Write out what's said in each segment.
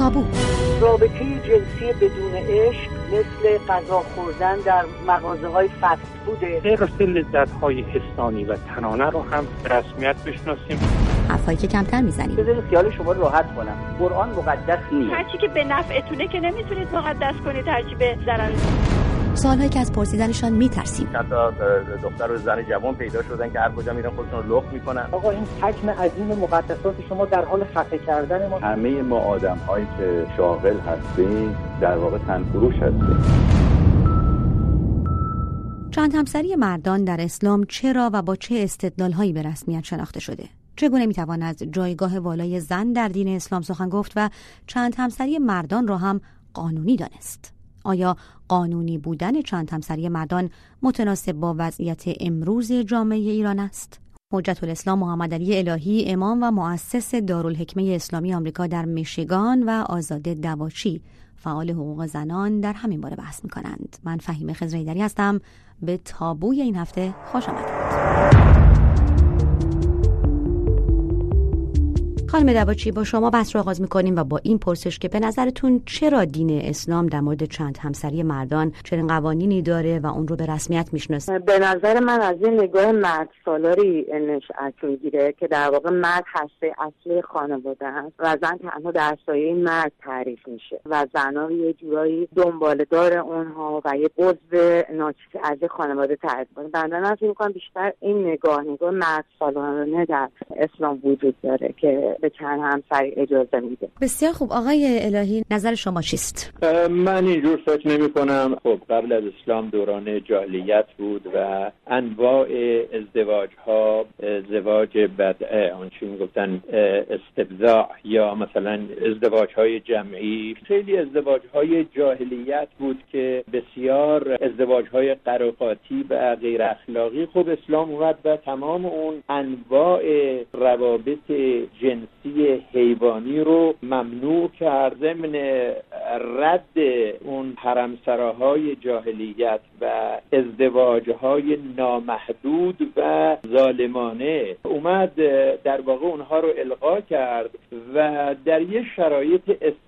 تابو. رابطه جنسی بدون عشق مثل غذا خوردن در مغازه‌های فست فوده. راستی لذت‌های حسانی و تنانه رو هم به رسمیت بشناسیم. حرفایی که کمتر میزنیم. بذارید خیال شما راحت کنم. قرآن مقدس نیست. هرچی که به نفعتونه که نمیتونید مقدس کنید، هرچی به ضرر. سوالهایی که از پرسیدنشان میترسیم. حتی دختر و زن جوان پیدا شدن که هر کجا میرن خودشون رو لخت میکنن. آقا این حجم عظیم مقدسات شما در حال خفه کردن ما. همه ما آدم‌هایی که شاغل هستیم در واقع تنفروش هستیم. چند همسری مردان در اسلام چرا و با چه استدلال‌هایی به رسمیت شناخته شده؟ چگونه میتوان از جایگاه والای زن در دین اسلام سخن گفت و چند همسری مردان را هم قانونی دانست؟ آیا قانونی بودن چند همسری مردان متناسب با وضعیت امروز جامعه ایران است؟ حجت الاسلام محمد علی الهی، امام و مؤسس دارالحکمه اسلامی آمریکا در میشیگان و آزاده دواچی، فعال حقوق زنان، در همین باره بحث می‌کنند. من فهیمه خضرایدری هستم. به تابوی این هفته خوش آمدید. خانم دواچی، با شما بحث رو آغاز می‌کنیم و با این پرسش که به نظرتون چرا دین اسلام در مورد چند همسری مردان چنین قوانینی داره و اون رو به رسمیت میشناسه؟ به نظر من از این نگاه مرد سالاری نشأت میگیره که در واقع مرد هسته اصلی خانواده هست و زن تنها در سایه مرد تعریف میشه و زن‌ها یه جورایی دنباله‌دار اونها و یه عضو ناچیز از خانواده تعریف می‌کنه. من فکر می‌کنم بیشتر این نگاه مرد سالارانه در اسلام وجود داره که به چند همسری اجازه میده. بسیار خوب. آقای الهی، نظر شما چیست؟ من اینجور فکر نمی کنم. خب قبل از اسلام دوران جاهلیت بود و انواع ازدواج ها، ازدواج بدعه، آنچه میگفتن استبضاع یا مثلا ازدواج های جمعی، خیلی ازدواج های جاهلیت بود که بسیار ازدواج های قراقاتی و غیر اخلاقی. خب اسلام اومد و تمام اون انواع روابط جنسی حیوانی رو ممنوع کرد، ضمن رد اون حرمسراهای جاهلیت و ازدواجهای نامحدود و ظالمانه اومد در واقع اونها رو الغا کرد و در یه شرایط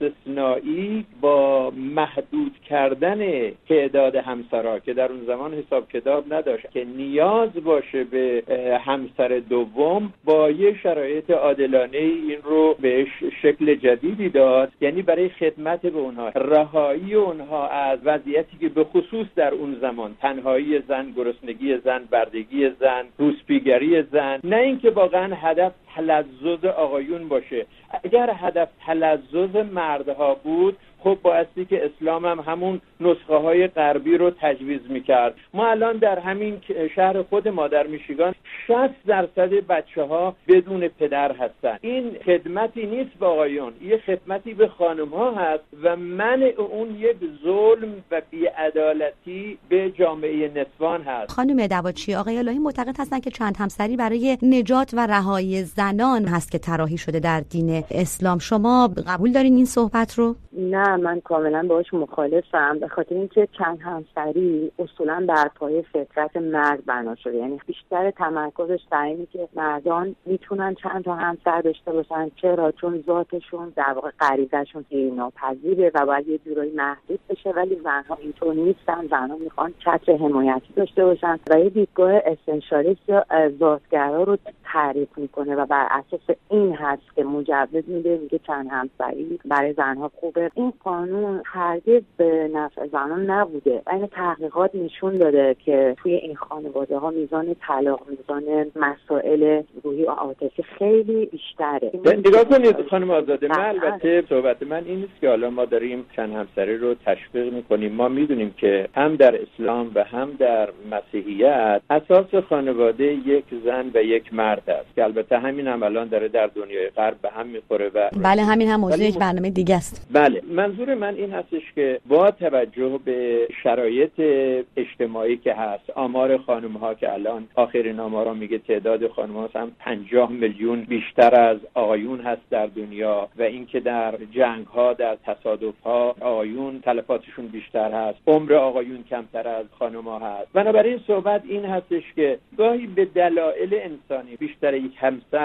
استثنایی با محدود کردن تعداد همسرا که در اون زمان حساب کتاب نداشت که نیاز باشه به همسر دوم، با یه شرایط عادلانه این رو بهش شکل جدیدی داد، یعنی برای خدمت به اونها، رهایی اونها از وضعیتی که به خصوص در اون زمان تنهایی زن، گرسنگی زن، بردگی زن، روسپیگری زن، نه اینکه واقعا هدف تلذذ آقایون باشه. اگر هدف تلذذ مردها بود، خب بایستی که اسلام هم همون نسخه های غربی رو تجویز میکرد. ما الان در همین شهر خود ما در میشیگان 60% بچه ها بدون پدر هستن. این خدمتی نیست به آقایون، یه خدمتی به خانم ها هست و منع اون یک ظلم و بی‌عدالتی به جامعه نسوان هست. خانم دواچی، آقای الهی معتقد هستن که چند همسری برای نجات و رهایی زنان هست که طراحی شده در دین اسلام. شما قبول دارین این صحبت رو؟ نه، من کاملا باهاش مخالفم، به خاطر اینکه چند همسری اصولا بر پایه فطرت مرد بنا شده، یعنی بیشتر تمرکزش در اینه که مردان میتونن چند تا همسر داشته باشن. چرا؟ چون ذاتشون در واقع غریزه‌شون ناپذیره و باید یه جورایی محدود بشه، ولی زنها اینطور نیستن. زنها میخوان چتر حمایتی داشته باشن و یه دیدگاه اسنشالیست یا ذاتگرا رو تعریف میکنه و بر اساس این هست که مجوز میده، میگه چند همسری برای زنها خوبه. این قانون هرگز به نفع زنان نبوده و این تحقیقات نشون داده که توی این خانواده ها میزان طلاق، میزان مسائل روحی و عاطفی خیلی بیشتره. نگاه کنید خانم آزاده، من البته صحبت من این نیست که حالا ما داریم چند همسری رو تشویق میکنیم. ما میدونیم که هم در اسلام و هم در مسیحیت اساس خانواده یک زن و یک مرد است که البته همین هم الان داره در دنیای غرب به هم میخوره و بله، همین هم موضوع یک برنامه دیگه است. بله، منظور من این هستش که با توجه به شرایط اجتماعی که هست، آمار خانم‌ها که الان آخرین آمارا میگه تعداد خانم‌ها هم 50 میلیون بیشتر از آقایون هست در دنیا و اینکه در جنگ‌ها، در تصادف‌ها آقایون تلفاتشون بیشتر هست، عمر آقایون کمتر از خانم‌ها هست. بنابراین صحبت این هستش که گاهی به دلایل انسانی بیشتر یک همسر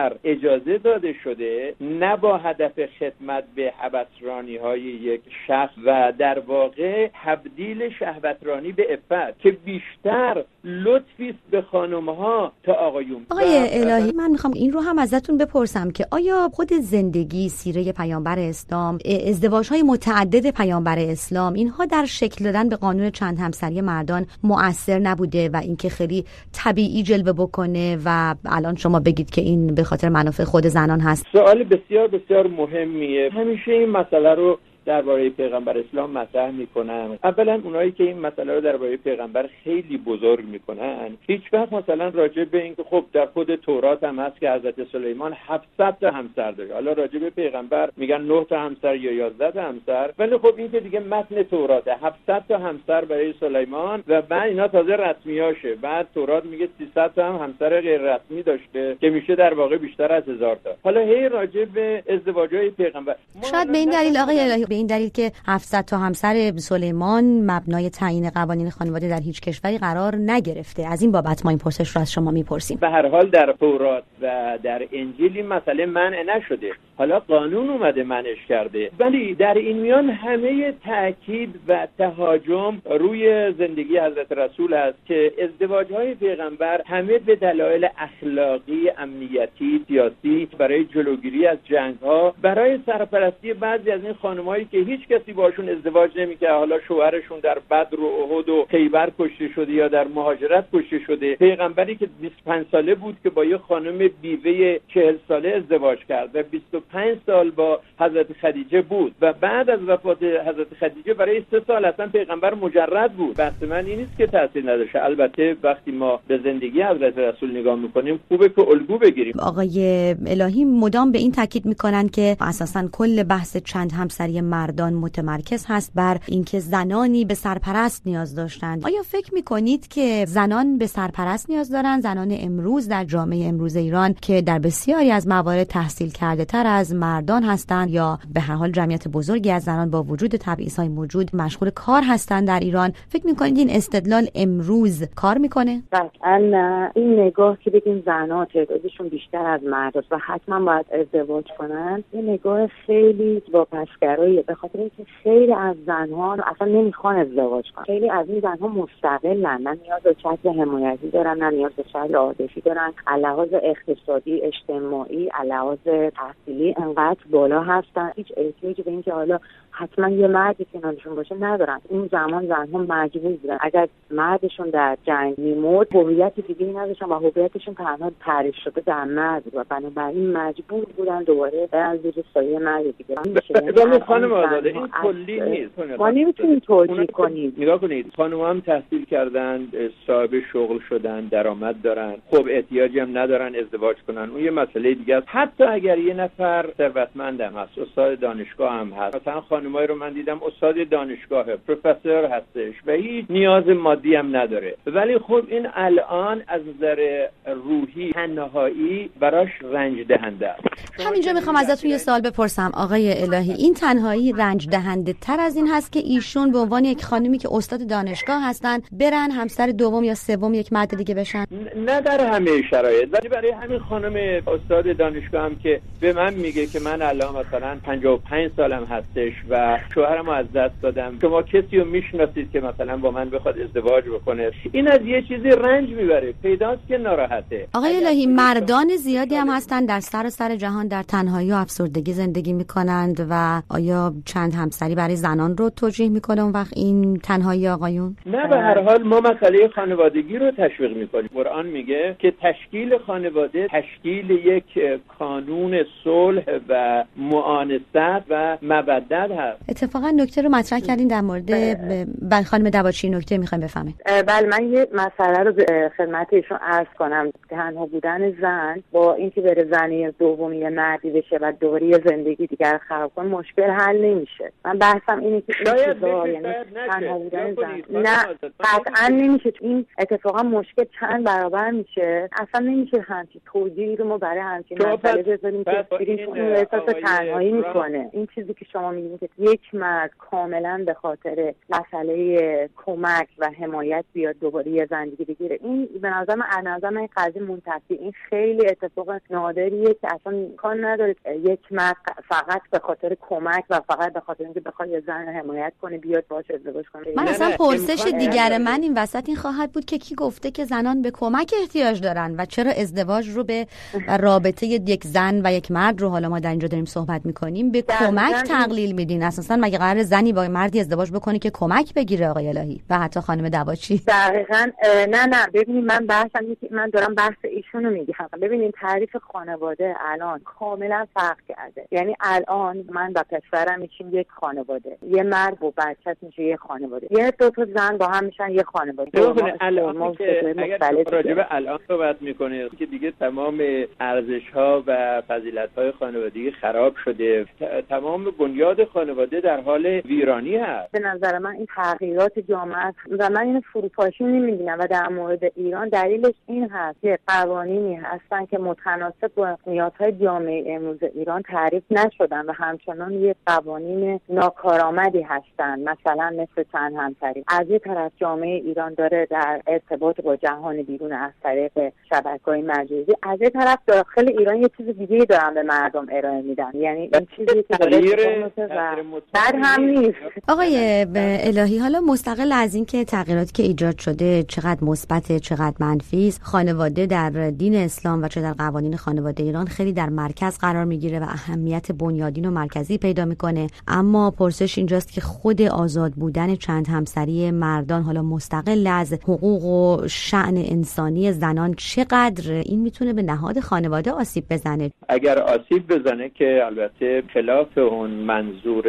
کشور اجازه داده شده، نه با هدف خدمت به هوسرانی‌های یک شخص و در واقع تبدیل شهوترانی به عفت که بیشتر لطفی است به خانم‌ها تا آقایون. آقای الهی، من میخوام این رو هم ازتون بپرسم که آیا خود زندگی، سیره پیامبر اسلام، ازدواج‌های متعدد پیامبر اسلام، اینها در شکل دادن به قانون چند همسری مردان مؤثر نبوده و اینکه خیلی طبیعی جلوه بکنه و الان شما بگید که این به خاطر منافع خود زنان هست؟ سوال بسیار بسیار مهمیه. همیشه این مسئله رو درباره پیغمبر اسلام مطرح میکنن. اولا اونایی که این مسئله رو درباره پیغمبر خیلی بزرگ میکنن، هیچ وقت مثلا راجع به اینکه خب در خود تورات هم هست که حضرت سلیمان 700 تا همسر داشت، حالا راجع به پیغمبر میگن 9 تا همسر یا 11 تا همسر، ولی خب این که دیگه متن توراته، 700 تا همسر برای سلیمان و بعد اینا تازه رسمیاشه. بعد تورات میگه 300 تا هم همسر غیر رسمی داشته که میشه در واقع بیشتر از 1000 تا. حالا هی راجع به ازدواج‌های پیغمبر، شاید به این دلیل آقای الهی، به این دلیل که 700 تا همسر سلیمان مبنای تعیین قوانین خانواده در هیچ کشوری قرار نگرفته. از این بابت ما این پرسش رو از شما میپرسیم. به هر حال در تورات و در انجیل این مسئله منع نشده، حالا قانون اومده منعش کرده، ولی در این میان همه تاکید و تهاجم روی زندگی حضرت رسول است که ازدواج‌های پیغمبر همه به دلایل اخلاقی، امنیتی، سیاسی، برای جلوگیری از جنگ‌ها، برای سرپرستی بعضی از این خانم‌هایی که هیچ کسی باشون ازدواج نمی‌کرد، حالا شوهرشون در بدر و احد و خیبر کشته شده یا در مهاجرت کشته شده، پیغمبری که 25 ساله بود که با یه خانم بیوه 40 ساله ازدواج کرد و 25 سال با حضرت خدیجه بود و بعد از وفات حضرت خدیجه برای 3 سال اصلا پیغمبر مجرد بود. بحث من این نیست که تاثیر نداشته. البته وقتی ما به زندگی حضرت رسول نگاه می‌کنیم خوبه که الگو بگیریم. آقای الهی مدام به این تاکید می‌کنن که اساساً کل بحث چند همسری مردان متمرکز هست بر اینکه زنانی به سرپرست نیاز داشتند. آیا فکر می‌کنید که زنان به سرپرست نیاز دارند؟ زنان امروز در جامعه امروز ایران که در بسیاری از موارد تحصیل کرده تر از مردان هستند یا به هر حال جمعیت بزرگی از زنان با وجود تبعیض‌های موجود مشغول کار هستند در ایران، فکر می‌کنید این استدلال امروز کار می‌کنه؟ قطعاً این نگاه که بگیم زنان تعدادشون بیشتر از مرداست و حتما باید ازدواج کنن، این نگاه خیلی واپسگراییه، به خاطر اینکه خیلی از زنها اصلا نمیخوان ازدواج کنن. خیلی از این زنها مستقلن، نه نیاز به شکل حمایتی دارن، نه نیاز به شکل عاطفی دارن، علاوه اقتصادی، اجتماعی، علاوه تحصیلی انقدر بالا هستن، هیچ احتیاجی به اینکه حالا حتما یه مردی کنارشون باشه ندارن. اون زمان زنها مجبور بودن اگر مردشون در جنگ میمرد هویت دیگه‌ای نداشتن و هویتشون تنها تعریف شده در مرد و بنابراین مجبور بودن دوباره برن زیر سایه مرد دیگه. ولی خانم آزاده این کلی نیست. ما نمیتونیم توجیه کنیم. نگاه کنید، خانم هم تحصیل کردن، صاحب شغل شدن، درآمد دارن، خب احتیاجی هم ندارن ازدواج کنن، اون یه مسئله دیگه است. حتی اگر یه نفر ثروتمندم هست، استاد دانشگاه هم هست، مثلا خانمایی رو من دیدم استاد دانشگاهه، پروفسور هستش و هیچ نیاز مادی هم نداره، ولی خب این الان از نظر روحی تنهایی براش رنج دهنده است. همینجا میخوام ازتون یه سوال بپرسم آقای الهی، این تنهایی رنج دهنده تر از این هست که ایشون به عنوان یک خانمی که استاد دانشگاه هستن برن همسر دوم یا سوم یک مرد دیگه بشن؟ نه در همه شرایط، ولی برای همین خانم استاد دانشگاه هم که به من میگه که من الان مثلا 55 سالم هستش و شوهرمو از دست دادم، شما کسی رو میشناسید که مثلا با من بخواد ازدواج بکنه؟ این از یه چیزی رنج میبره، پیداست که ناراحته. آقای الهی، مردان زیادی هم هستن در سراسر جهان در تنهایی و افسردگی زندگی میکنند و آیا چند همسری برای زنان رو توجیه میکنه اون وقت این تنهایی آقایون؟ نه، به هر حال ما مسئله خانوادگی رو تشویق میکنیم. قرآن میگه که تشکیل خانواده تشکیل یک کانون صلح و معانست و مودت هست. اتفاقا نکته رو مطرح کردین در مورد خانم دواچی، نکته میخوایم بفهمید. بله، من یه مسئله رو به خدمت ایشون عرض کنم. تنها بودن زن با اینکه بره زنی دومی مردی بشه و دوباره زندگی دیگر خراب کنه مشکل حل حل نمیشه. من بحثم اینه که نه قطعا نمیشه. این اتفاقا مشکل چند برابر میشه. اصلا نمیشه همچین توجیهی رو ما برای همچین مسئله بذاریم که اون احساس تنهایی میکنه. این چیزی که شما میگید که یک مرد کاملا به خاطر مسئله کمک و حمایت بیاد دوباره یه زندگی بگیره، این به نظر من این قضیه منتفی، این خیلی اتفاق نادریه که اصلا امکان نداره یک مرد فقط به خاطر کمک و فقط به خاطر اینکه بخواد یه زن حمایت کنه بیاد باهاش ازدواج کنه. من اصلا پرسش دیگر من این وسط این خواهد بود که کی گفته که زنان به کمک احتیاج دارن و چرا ازدواج رو به رابطه یک زن و یک مرد رو، حالا ما در اینجا داریم صحبت میکنیم، به کمک تقلیل میدین؟ اساسا مگه قرار زنی با مردی ازدواج بکنه که کمک بگیره آقای الهی و حتی خانم دواچی؟ دقیقاً نه ببینید من بحثم اینه که من دارم بحث ایشونو میگم. ببینید تعریف خانواده الان کاملا فرق کرده. یعنی الان من با پسرم میشیم یک خانواده، یه مرد با بچه‌ش میشه یک خانواده، یه دو تا زن با هم میشن یک خانواده. الان که اگر راجع به الان صحبت میکنه که دیگه تمام ارزش‌ها و فضیلت‌های خانوادگی خراب شده، تمام بنیاد خانواده در حال ویرانی هست. به نظر من این تغییرات جامعه است و من اینو فروپاشی نمی‌بینم و در مورد ایران دلیلش این هست که قوانینی هستن که متناسب با نیازهای جامعه امروز ایران تعریف نشدن و همچنان یک قوانین ناکارآمدی هستن، مثلا مثل چند همسری. از یه طرف جامعه ایران داره در ارتباط با جهان بیرون از طریق شبکه‌های مجازی، از یه طرف داخل ایران یه چیز دیگه دارن به مردم ارائه میدن. یعنی این چیزی که در هم نیست. آقای الهی، حالا مستقل از این که تغییراتی که ایجاد شده چقدر مثبت چقدر منفی است، خانواده در دین اسلام و چه در قوانین خانواده ایران خیلی در مرکز قرار میگیره و اهمیت بنیادین و مرکزی پیدا میکنه. اما پرسش اینجاست که خود آزاد بودن چند همسری مردان، حالا مستقل از حقوق و شأن انسانی زنان، چقدر این میتونه به نهاد خانواده آسیب بزنه؟ اگر آسیب بزنه که البته خلاف اون منظور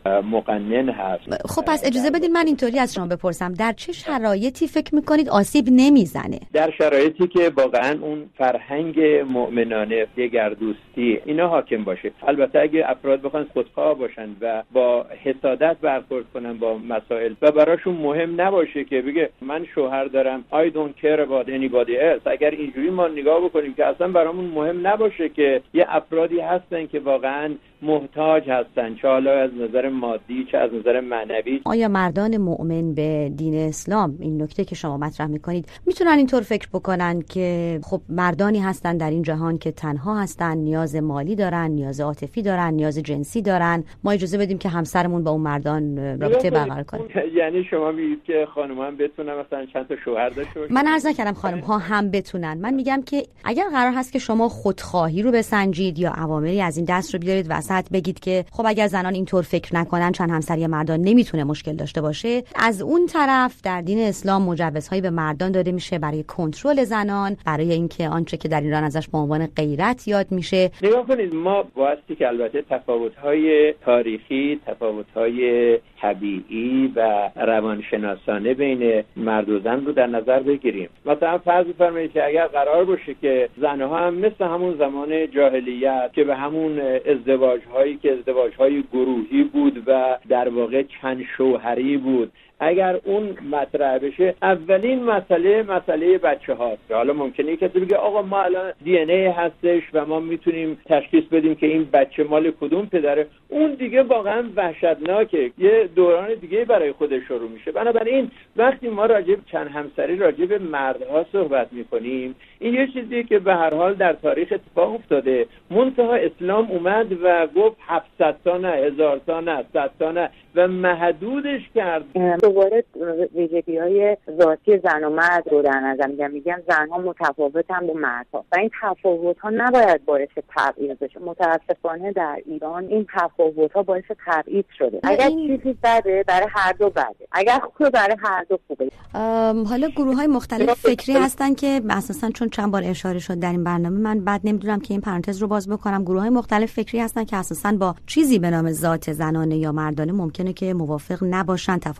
مقنن هست. خب پس اجازه بدید من اینطوری از شما بپرسم، در چه شرایطی فکر میکنید آسیب نمیزنه؟ در شرایطی که واقعا اون فرهنگ مؤمنانه، دگردوستی اینا حاکم باشه. البته اگه افراد بخوان خودخواه باشن و با حسادت برخورد کنن با مسائل و براشون مهم نباشه که بگه من شوهر دارم I don't care about anybody else، اگر اینجوری ما نگاه بکنیم که اصلا برامون مهم نباشه که یه افرادی هستن که واقعا محتاج هستن، چه حالا از نظر مادی چه از نظر معنوی. آیا مردان مؤمن به دین اسلام، این نکته که شما مطرح میکنید، میتونن اینطور فکر بکنن که خب مردانی هستن در این جهان که تنها هستن، نیاز مالی دارن، نیاز عاطفی دارن، نیاز جنسی دارن، ما اجازه بدیم که همسرمون با اون مردان رابطه برقرار کنیم؟ یعنی شما میگید که خانم‌ها هم بتونن مثلا چند تا شوهر داشته باشن؟ من عرض نکردم خانم‌ها هم بتونن، من میگم که اگر قرار هست که شما خودخواهی رو بسنجید یا عواملی از این دست رو بیارید وسط، بگید که خب اگر زنان اینطور فکر نکنن چند همسری مردان نمیتونه مشکل داشته باشه، از اون طرف در دین اسلام مجوزهایی به مردان داده میشه برای کنترل زنان، برای اینکه آنچه که در ایران ازش به عنوان غیرت یاد میشه. نگاه کنید، ما واسه که البته تفاوت‌های تاریخی، تفاوت‌های طبیعی و روانشناسانه بین مرد و زن رو در نظر بگیریم. مثلا فرض بفرمایید که اگر قرار باشه که زنها هم مثل همون زمان جاهلیت که به همون ازدواج‌هایی که ازدواج‌های گروهی بود و در واقع چند شوهری بود، اگر اون مطرح بشه، اولین مسئله بچه هاست. حالا ممکنه کسی بگه آقا ما الان دی ان ای هستش و ما میتونیم تشخیص بدیم که این بچه مال کدوم پدره. اون دیگه واقعا وحشتناکه، یه دوران دیگه برای خودش شروع میشه. بنابراین وقتی ما راجع به چند همسری، راجع به مردها صحبت میکنیم، این یه چیزیه که به هر حال در تاریخ اتفاق افتاده. منتها اسلام اومد و گفت 700 تا نه، 1000 تا نه، 100 تا نه و محدودش کرد. دوباره ویژگی‌های ذاتی زن و مرد رو در نظر میگم زن‌ها متفاوتن با مردها و این تفاوت‌ها نباید باعث تبعیض بشه. متأسفانه در ایران این تفاوت‌ها باعث تبعیض شده. اگر چیزی بده برای هر دو بده، اگر خوبه برای هر دو خوبه. حالا گروه‌های مختلف فکری هستن که اساساً چون چند بار اشاره شد در این برنامه، من بعد نمیدونم که این پرانتز رو باز بکنم. گروه‌های مختلف فکری هستن که اساساً با چیزی به نام ذات زنانه یا مردانه ممکنه که موافق نباشن، تفاوت‌های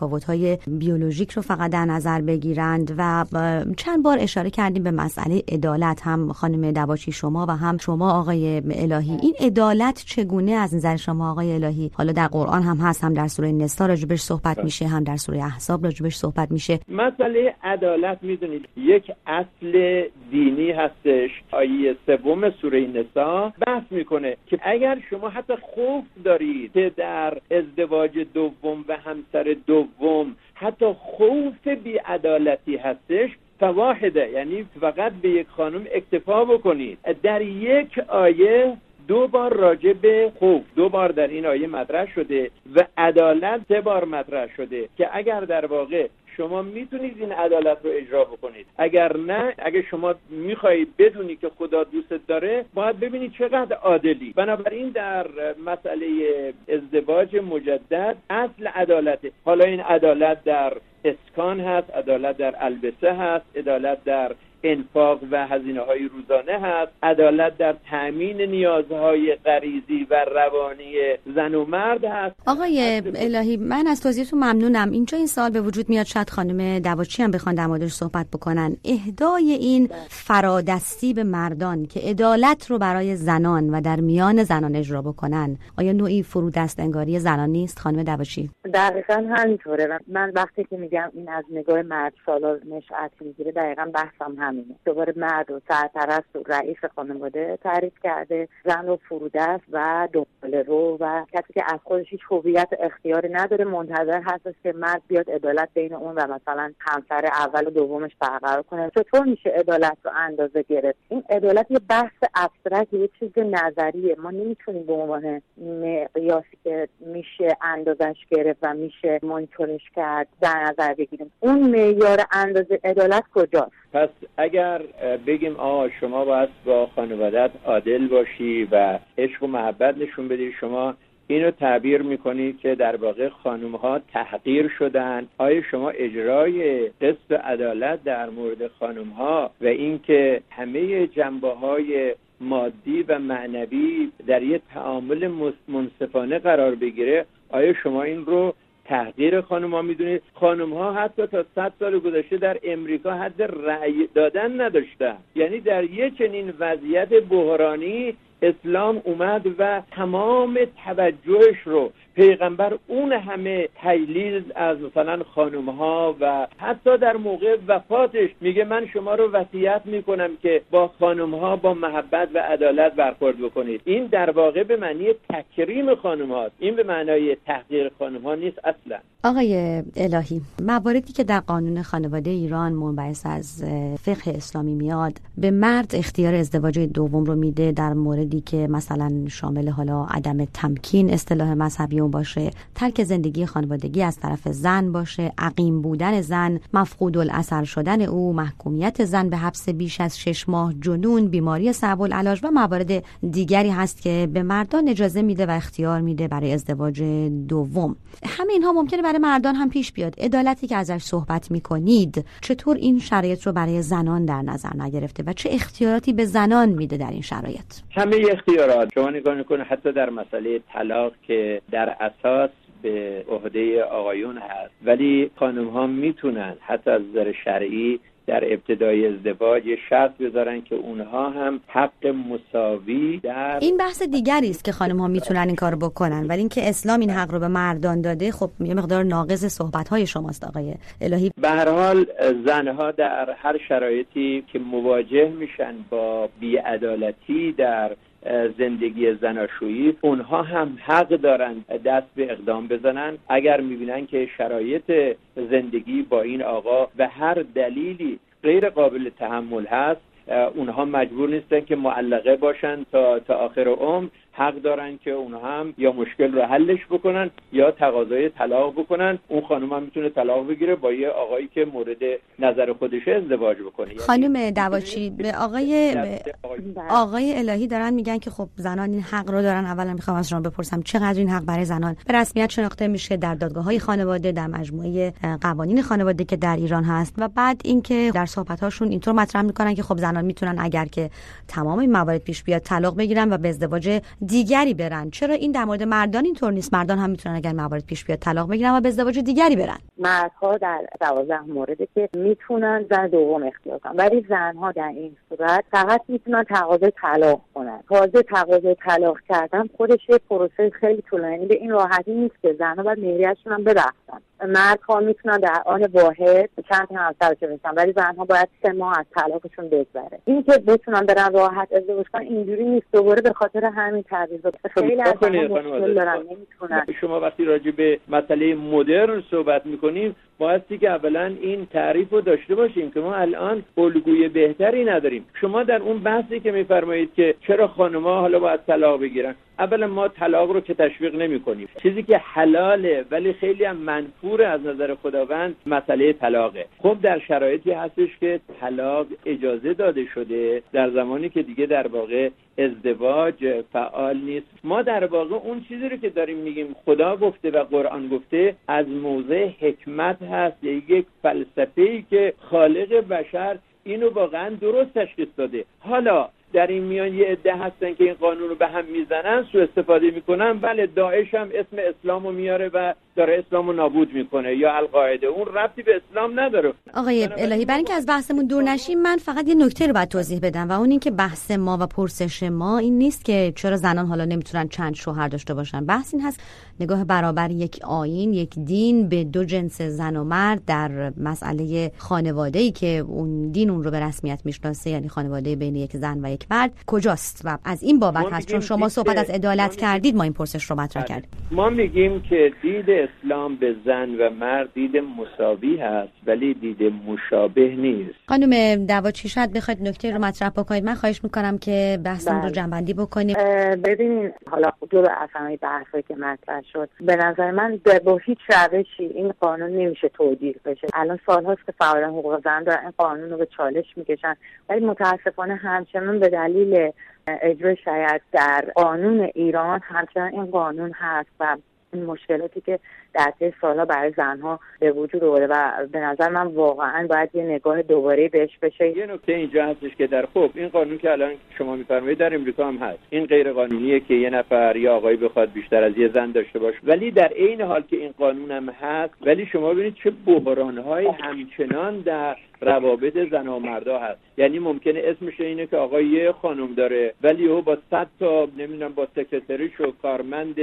نیازهای بیولوژیک رو فقط در نظر بگیرند و چند بار اشاره کردیم به مسئله عدالت، هم خانم دواچی شما و هم شما آقای الهی. این عدالت چگونه از نظر شما آقای الهی؟ حالا در قرآن هم هست، هم در سوره نساء راجبش صحبت میشه، هم در سوره احزاب راجبش صحبت میشه. مسئله عدالت میدونید یک اصل دینی هستش. آیه 3 سوره نساء بحث میکنه که اگر شما حتی خوف دارید که در ازدواج دوم و همسر دوم حتی خوف بی‌عدالتی هستش، فواحده، یعنی فقط به یک خانم اکتفا بکنید. در یک آیه 2 بار راجع به خوف 2 بار در این آیه مطرح شده و عدالت 3 بار مطرح شده که اگر در واقع شما میتونید این عدالت رو اجرا بکنید، اگر نه، اگر شما میخواهید بدونی که خدا دوست داره، باید ببینید چقدر عادلی. بنابراین در مسئله ازدواج مجدد اصل عدالته. حالا این عدالت در اسکان هست، عدالت در البسه هست، عدالت در انفاق و هزینه‌های روزانه هست، عدالت در تامین نیازهای غریزی و روانی زن و مرد هست. آقای الهی، من از توضیحتون ممنونم. اینجا این سوال به وجود میاد، شاید خانم دواچی هم بخوان در موردش صحبت بکنن. اهدای این فرادستی به مردان که عدالت رو برای زنان و در میان زنان اجرا بکنن، آیا نوعی فرودست انگاری زنان نیست خانم دواچی؟ دقیقاً همینطوره. من وقتی که میگم این از نگاه مرد سالار نشأت میگیره، دقیقاً بحثم همینه. دوباره مرد و سرپرست و رئیس خانواده تعریف کرده، زن و فرودست و دنباله‌رو و کسی که از خودش هیچ هویت اختیاری نداره، منتظر هستش که مرد بیاد عدالت بین اون و مثلا همسر اول و دومش برقرار کنه. چطور میشه عدالت رو اندازه گرفت؟ این عدالت یه بحث ابسترکت، یه چیز نظریه. ما نمیتونیم به عنوان مقیاسی که میشه اندازش گرفت و میشه مانیتورش کرد در نظر بگیریم. اون معیار اندازه عدالت کجاست؟ پس اگر بگیم شما باید با خانوادت عادل باشی و عشق و محبت نشون بدی، شما اینو تعبیر میکنی که در واقع خانم‌ها تحقیر شدن. آیا شما اجرای قسط و عدالت در مورد خانم‌ها و اینکه همه جنبه‌های مادی و معنوی در یک تعامل منصفانه قرار بگیره، آیا شما این رو تحقیر خانم‌ها میدونید؟ خانم‌ها حتی تا 100 سال گذشته در امریکا حد رأی دادن نداشتن. یعنی در یک چنین وضعیت بحرانی اسلام اومد و تمام توجهش رو پیغمبر اون همه تجلیل از مثلا خانم‌ها و حتی در موقع وفاتش میگه من شما رو وصیت میکنم که با خانم‌ها با محبت و عدالت برخورد بکنید. این در واقع به معنی تکریم خانم‌هاست، این به معنای تحقیر خانم‌ها نیست اصلا. آقای الهی، مواردی که در قانون خانواده ایران منبعث از فقه اسلامی میاد، به مرد اختیار ازدواج دوم رو میده در موردی که مثلا شامل حالا عدم تمکین اصطلاح مذهبی اون باشه، ترک زندگی خانوادگی از طرف زن باشه، عقیم بودن زن، مفقود الاثر شدن او، محکومیت زن به حبس بیش از 6 ماه، جنون، بیماری صعب العلاج و موارد دیگری هست که به مردان اجازه میده و اختیار میده برای ازدواج دوم. همه اینها ممکنه برای مردان هم پیش بیاد. عدالتی که ازش صحبت میکنید، چطور این شرایط رو برای زنان در نظر نگرفته و چه اختیاراتی به زنان میده در این شرایط؟ همه اختیارات. شما نگاه میکنه حتی در مسئله طلاق که در اساس به عهده آقایون هست، ولی خانم ها میتونن حتی از نظر شرعی در ابتدای ازدواج شرط بذارن که اونها هم حق مساوی در این بحث دیگری است که خانم ها میتونن این کارو بکنن، ولی اینکه اسلام این حق رو به مردان داده، خب یه مقدار ناقض صحبت های شماست آقای الهی. به هر حال زنها در هر شرایطی که مواجه میشن با بی‌عدالتی در زندگی زناشویی، اونها هم حق دارن دست به اقدام بزنن. اگر میبینن که شرایط زندگی با این آقا به هر دلیلی غیر قابل تحمل هست، اونها مجبور نیستن که معلقه باشن تا آخر عمر. حق دارن که اونها هم یا مشکل رو حلش بکنن یا تقاضای طلاق بکنن. اون خانم هم میتونه طلاق بگیره با یه آقایی که مورد نظر خودشه ازدواج بکنه. خانم دواچی، به آقای الهی دارن میگن که خب زنان این حق رو دارن. اولا میخوام از شما بپرسم چقدر این حق برای زنان به رسمیت شناخته میشه در دادگاه‌های خانواده، در مجموعه قوانین خانواده که در ایران هست، و بعد اینکه در صحبت‌هاشون اینطور مطرح میکنن که خب زنان میتونن اگر که تمام این موارد پیش بیاد طلاق بگیرن و به ازدواج دیگری برن. چرا این در مورد مردان اینطور نیست؟ مردان هم میتونن اگر موارد پیش بیاد طلاق بگیرن و به ازدواج دیگری برن. مردها در 12 مورده که میتونن زن دوم اختیار کنن، ولی زنها در این صورت فقط میتونن تقاضای طلاق کنن. تقاضای طلاق کردن خودش یه پروسه خیلی طولانی، به این راحتی نیست که زنها باید مهریه‌شون هم ببخشن. مردها میتونن در آن واحد چند تا همسر بشن، ولی زنها باید 3 ماه از طلاقشون بگذره. این که بتونن برن راحت ازدواج کنن اینجوری نیست. دوباره به خاطر همین تعویضات خیلی از مشکل دارن، نمیتونن. شما وقتی راجع به مسئله مدرن صحبت میکنیم بایستی که اولا این تعریف رو داشته باشیم که ما الان الگوی بهتری نداریم. شما در اون بحثی که میفرمایید که چرا خانم‌ها حالا باید طلاق بگیرن، اولا ما طلاق رو که تشویق نمی‌کنیم. چیزی که حلاله ولی خیلی هم منفور از نظر خداوند مسئله طلاقه. خب در شرایطی هستش که طلاق اجازه داده شده در زمانی که دیگه در واقع ازدواج فعال نیست. ما در واقع اون چیزی رو که داریم میگیم خدا گفته و قرآن گفته از موضع حکمت هست، یک فلسفه‌ای که خالق بشر اینو واقعا درست تشخیص داده. حالا در این میان یه عده هستن که این قانون رو به هم میزنن، سوء استفاده میکنن. بله، داعش هم اسم اسلامو میاره و داره اسلامو نابود میکنه، یا القاعده. اون ربطی به اسلام نداره. آقای الهی، برای اینکه از بحثمون دور نشیم من فقط یه نکته رو باید توضیح بدم و اون این که بحث ما و پرسش ما این نیست که چرا زنان حالا نمیتونن چند شوهر داشته باشن. بحث این هست نگاه برابر یک آیین، یک دین به دو جنس زن و مرد در مسئله خانواده‌ای که اون دین اون رو به رسمیت میشناسه، یعنی خانواده بین یک زن و یک مرد کجاست. و از این بابت هست چون شما صحبت از عدالت کردید ما این پرسش رو مطرح کردیم. ما میگیم که دید اسلام به زن و مرد دید مساوی هست ولی دید مشابه نیست. خانم دواچی شاید بخواید نکته رو مطرح بکنید، من خواهش میکنم که بحثمون رو جنبندی بکنیم. ببینین حالا جدا از همه بحثایی که مطرح شد، به نظر من با هیچ روشی این قانون نمیشه توجیه بشه. الان سال‌هاست که فعالان حقوق زن دارن این قانون رو به چالش میکشن، ولی متاسفانه همچنان به دلیل اجرای شریعت در قانون ایران همچنان این قانون هست و این مشکلاتی که در طی سالها برای زنها به وجود آورده و به نظر من واقعا باید یه نگاه دوباره بهش بشه. یه نکته اینجا هستش که در این قانون که الان شما می‌فرمایید در امریکا هم هست. این غیر قانونیه که یه نفر یا آقایی بخواد بیشتر از یه زن داشته باشه، ولی در عین حال که این قانون هم هست، ولی شما ببینید چه بحران‌های همچنان در روابط زن و مردا هست. یعنی ممکنه اسمش اینه که آقا یه خانم داره ولی او با 100 تا نمیدونم با سکرتریش و کارمند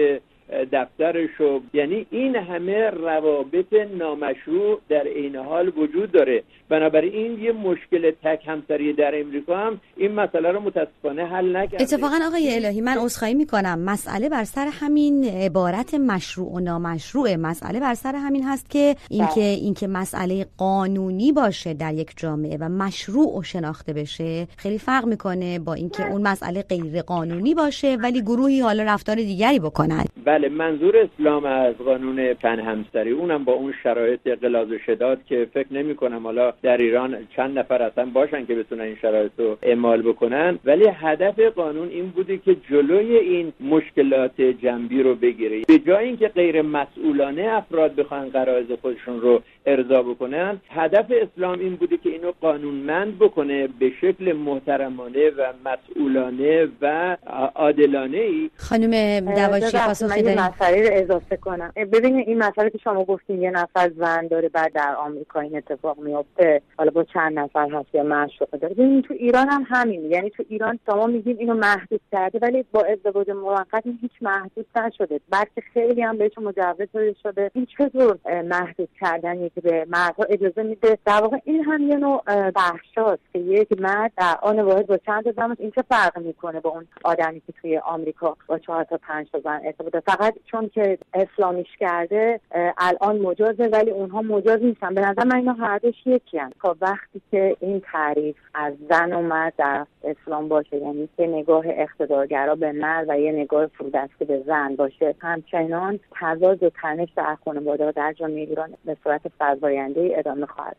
دفترش و یعنی این همه روابط نامشروع در این حال وجود داره. بنابراین یه مشکل تک همسری در امریکا هم این مسئله رو متاسفانه حل نکرده. اتفاقا آقای الهی من عذرخواهی میکنم، مسئله بر سر همین عبارت مشروع و نامشروع، مسئله بر سر همین هست که اینکه مسئله قانونی باشه در یک جامعه و مشروع و شناخته بشه خیلی فرق میکنه با اینکه اون مسئله غیر قانونی باشه ولی گروهی حالا رفتار دیگری بکنن. بله، منظور اسلام از قانون تن همسری اونم با اون شرایط غلاظ و شداد که فکر نمی کنم حالا در ایران چند نفر اصلا باشن که بتونن این شرایط رو اعمال بکنن، ولی هدف قانون این بوده که جلوی این مشکلات جنبی رو بگیره. به جای اینکه غیر مسئولانه افراد بخوان غرایز خودشون رو ارضا بکنن، هدف اسلام این بوده که اینو قانونمند بکنه به شکل محترمانه و مسئولانه و عادلانه‌ای. خانم دواچی پاسخی دارید؟ مسئله رو اضافه کنم. ببینید این مسئله که شما گفتین یه نفر زن داره بعد در آمریکا این اتفاق میفته، حالا با چند نفر هست یا معشوقه داره. ببینید تو ایران هم همین، یعنی تو ایران شما میگین اینو محدود کرده ولی با ازدواج موقت این هیچ محدود نشده، بلکه خیلی هم بهش مجوز شده. این چطور محدود کردنی که به مردها اجازه میده؟ در واقع این هم یه نوع بحثاست که یک مرد در آن واحد با چند تا زن این چه فرق میکنه با اون آدمی که توی آمریکا با 4 تا 5 تا زن ارتباط. فقط چون که اسلامیش کرده الان مجازه ولی اونها مجاز نیستن. به نظر من اینا هر دوش یکی هستن. تا وقتی که این تعریف از زن و مرد در اسلام باشه، یعنی که نگاه اقتدارگرا به مرد و یه نگاه فرودستی به زن باشه، همچنان تضاد و تنش در خانواده در جامعه ایران به صورت فزاینده ادامه خواهد داشت.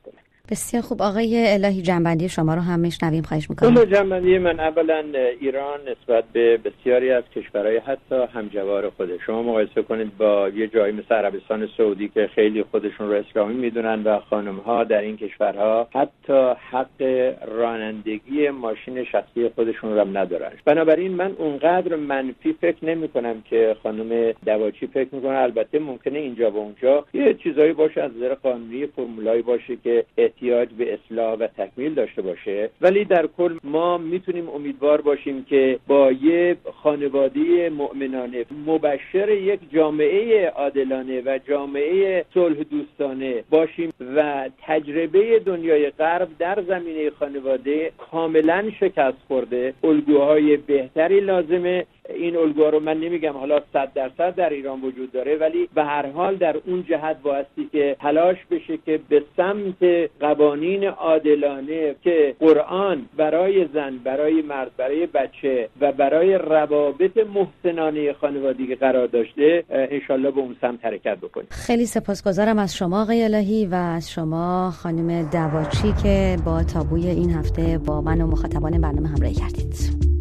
بسیار خوب. آقای الهی، جنبندی شما رو هم میشنویم، خواهش میکنم. جنبندی من اولا ایران نسبت به بسیاری از کشورهای حتی همجوار خود، شما مقایسه کنید با یه جایی مثل عربستان سعودی که خیلی خودشون رو اسلامی میدونن و خانم‌ها در این کشورها حتی حق رانندگی ماشین شخصی خودشون رو هم ندارن. بنابراین من اونقدر منفی فکر نمی‌کنم که خانم دواچی فکر می‌کنه. البته ممکنه اینجا و اونجا یه چیزایی باشه از نظر قانونی، فرمولایی باشه که احتیاج به اصلاح و تکمیل داشته باشه، ولی در کل ما میتونیم امیدوار باشیم که با یه خانواده مؤمنانه مبشر یک جامعه عادلانه و جامعه صلح دوستانه باشیم و تجربه دنیای غرب در زمینه خانواده کاملا شکست خورده. الگوهای بهتری لازمه. این الگوها رو من نمیگم حالا 100% در ایران وجود داره، ولی به هر حال در اون جهت بایستی که تلاش بشه که به سمت قوانین عادلانه که قرآن برای زن، برای مرد، برای بچه و برای روابط محسنانه خانوادگی قرار داشته، انشالله به اون سمت حرکت بکنیم. خیلی سپاسگزارم از شما آقای الهی و از شما خانم دواچی که با تابوی این هفته با من و مخاطبان برنامه همراهی کردید.